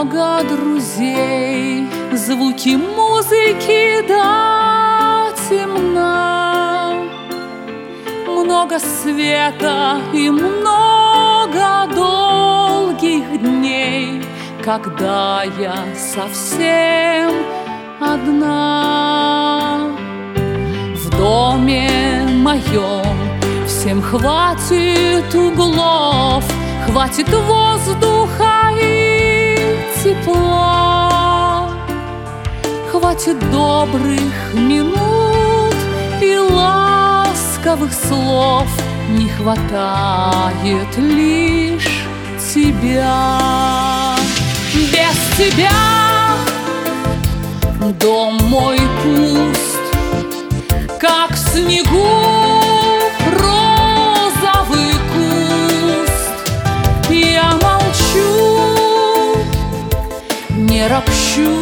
много друзей, звуки музыки до темна, много света и много долгих дней, когда я совсем одна. В доме моем всем хватит углов, хватит воздуха и тепла, хватит добрых минут и ласковых слов, не хватает лишь тебя. Без тебя дом мой пуст, как в снегу розовый куст. Я молчу, не ропщу,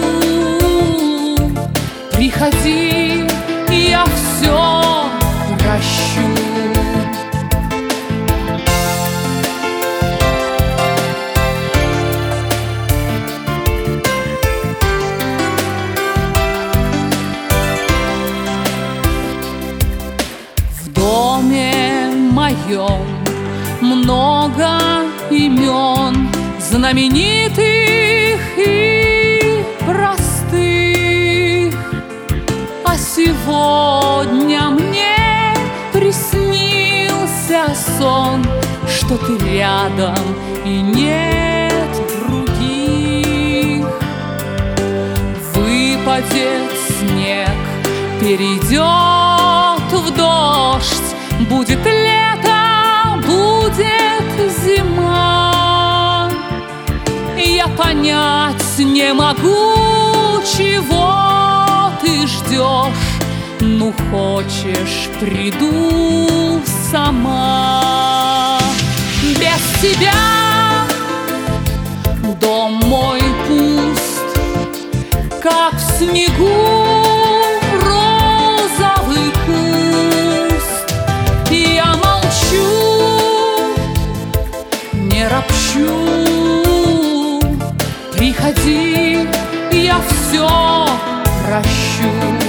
приходи, я все прощу. В доме моем много имен, знаменитых и простых. А сегодня мне приснился сон, что ты рядом и нет других. Выпадет снег, перейдет в дождь, будет лето, будет зима. Я понять не могу, чего ты ждешь. Ну, хочешь, приду сама. Без тебя дом мой пуст, как в снегу розовый куст. Я молчу, не ропщу, приходи, я все прощу.